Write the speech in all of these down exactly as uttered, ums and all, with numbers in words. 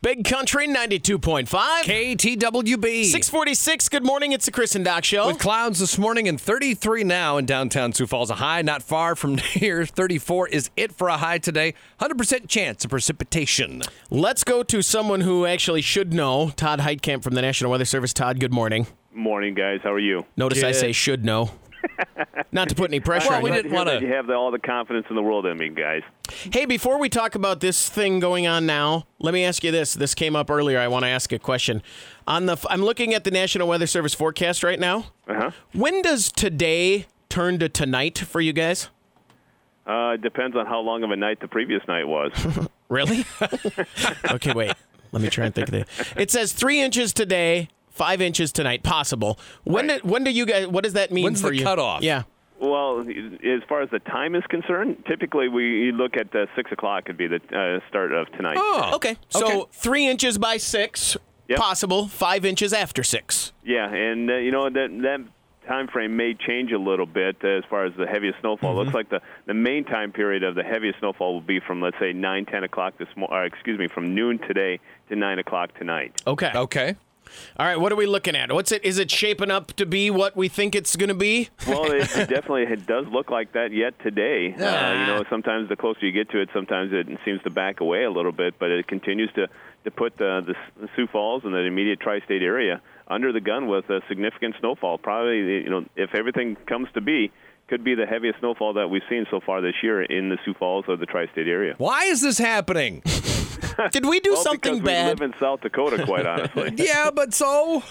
Big Country ninety-two point five. K T W B. six forty-six. Good morning. It's the Chris and Doc Show. With clouds this morning and thirty-three now in downtown Sioux Falls. A high not far from here. thirty-four is it for a high today. one hundred percent chance of precipitation. Let's go to someone who actually should know. Todd Heitkamp from the National Weather Service. Todd, good morning. Morning, guys. How are you? Notice Good. I say should know. Not to put any pressure Well, on we you. didn't want to. You have the, all the confidence in the world in me, guys. Hey, before we talk about this thing going on now, let me ask you this. This came up earlier. I want to ask a question. On the, I'm looking at the National Weather Service forecast right now. Uh-huh. When does today turn to tonight for you guys? Uh, it depends on how long of a night the previous night was. Really? Okay, wait. Let me try and think of it. It says three inches today, five inches tonight, possible. When Right. do, when do you guys? What does that mean When's for the you? cutoff? Yeah. Well, as far as the time is concerned, typically we look at uh, six o'clock could be the uh, start of tonight. Oh, Okay. So Okay. three inches by six, Yep. possible. Five inches after six. Yeah, and uh, you know that that time frame may change a little bit as far as the heaviest snowfall. Mm-hmm. Looks like the, the main time period of the heaviest snowfall will be from, let's say, nine, ten o'clock this mo- uh, excuse me, from noon today to nine o'clock tonight. Okay. Okay. All right. What are we looking at? What's it? Is it shaping up to be what we think it's going to be? Well, it, it definitely it does look like that yet today. Uh, you know, sometimes the closer you get to it, sometimes it seems to back away a little bit, but it continues to, to put the, the, the Sioux Falls and the immediate tri-state area under the gun with a significant snowfall. Probably, you know, if everything comes to be, could be the heaviest snowfall that we've seen so far this year in the Sioux Falls or the tri-state area. Why is this happening? Did we do well, something because bad? we live in South Dakota, quite honestly. Yeah, but so?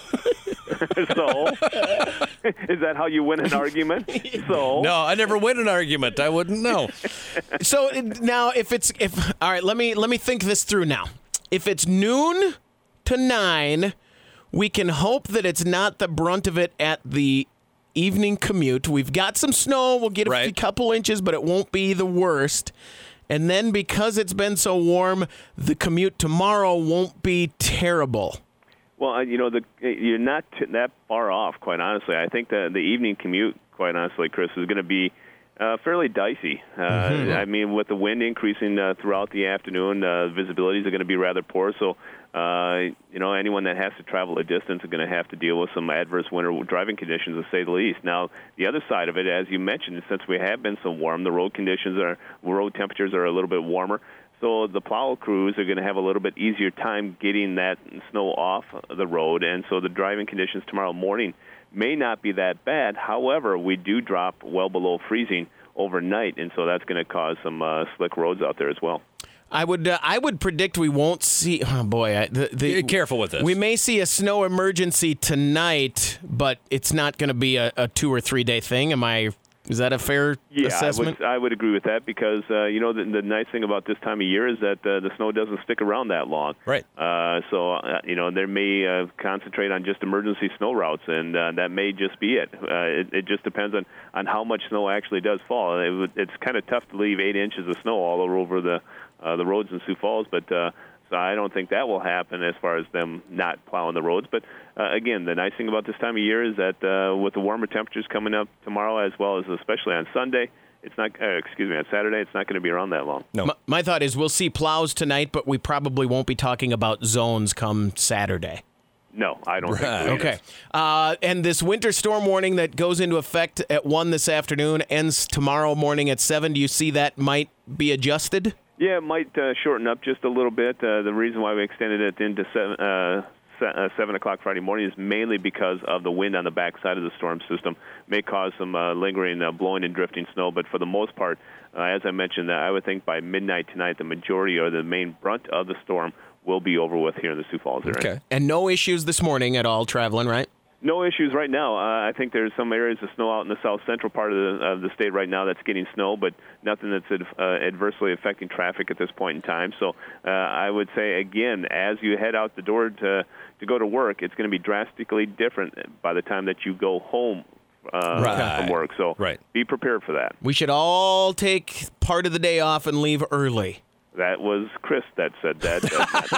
So, is that how you win an argument? So, No, I never win an argument. I wouldn't know. So uh, now, if it's if all right, let me let me think this through now. If it's noon to nine, we can hope that it's not the brunt of it at the evening commute. We've got some snow. We'll get a Right. few couple inches, but it won't be the worst. And then because it's been so warm, the commute tomorrow won't be terrible. well, uh, you know, the, you're not t- that far off, quite honestly. I think the the evening commute, quite honestly, Chris, is going to be uh, fairly dicey. Uh, Mm-hmm. I mean, with the wind increasing uh, throughout the afternoon, uh, visibilities are going to be rather poor. So, uh, you know, anyone that has to travel a distance is going to have to deal with some adverse winter driving conditions, to say the least. Now, the other side of it, as you mentioned, since we have been so warm, the road conditions are, road temperatures are a little bit warmer. So the plow crews are going to have a little bit easier time getting that snow off the road, and so the driving conditions tomorrow morning may not be that bad. However, we do drop well below freezing overnight, and so that's going to cause some uh, slick roads out there as well. I would uh, I would predict we won't see. Oh boy, I, the, the, Be careful with this. We may see a snow emergency tonight, but it's not going to be a, a two or three day thing. Am I? Is that a fair Yeah, assessment? I would, I would agree with that because, uh, you know, the, the nice thing about this time of year is that uh, the snow doesn't stick around that long. Right. Uh, so, uh, you know, they may uh, concentrate on just emergency snow routes, and uh, that may just be it. Uh, it. It just depends on, on how much snow actually does fall. It would, it's kind of tough to leave eight inches of snow all over the uh, the roads in Sioux Falls, but uh, so I don't think that will happen as far as them not plowing the roads. But, uh, again, the nice thing about this time of year is that uh, with the warmer temperatures coming up tomorrow, as well as especially on Sunday, it's not, uh, excuse me, on Saturday, it's not going to be around that long. No. My, my thought is we'll see plows tonight, but we probably won't be talking about zones come Saturday. No, I don't Right. think so. either. Okay. Uh, and this winter storm warning that goes into effect at one this afternoon ends tomorrow morning at seven. Do you see that might be adjusted? Yeah, it might uh, shorten up just a little bit. Uh, the reason why we extended it into seven, uh, se- uh, seven o'clock Friday morning is mainly because of the wind on the backside of the storm system. May cause some uh, lingering uh, blowing and drifting snow, but for the most part, uh, as I mentioned, uh, I would think by midnight tonight, the majority or the main brunt of the storm will be over with here in the Sioux Falls area. Okay. And no issues this morning at all traveling, right? No issues right now. Uh, I think there's some areas of snow out in the south central part of the, of the state right now that's getting snow, but nothing that's ad, uh, adversely affecting traffic at this point in time. So uh, I would say, again, as you head out the door to, to go to work, it's going to be drastically different by the time that you go home uh, Right. from work. So Right. be prepared for that. We should all take part of the day off and leave early. That was Chris that said that, that's not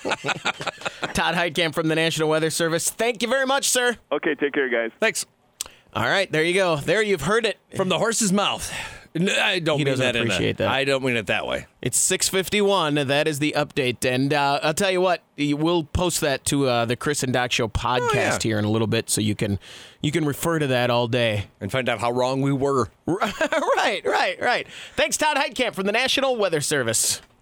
Todd. Todd Heitkamp from the National Weather Service. Thank you very much, sir. Okay, take care, guys. Thanks. All right, there you go. There you've heard it. From the horse's mouth. No, I don't He mean doesn't that in a- appreciate that. I don't mean it that way. It's six fifty-one. That is the update. And uh, I'll tell you what, we'll post that to uh, the Chris and Doc Show podcast Oh, yeah. here in a little bit, so you can you can refer to that all day. And find out how wrong we were. right, right, right. Thanks, Todd Heitkamp from the National Weather Service.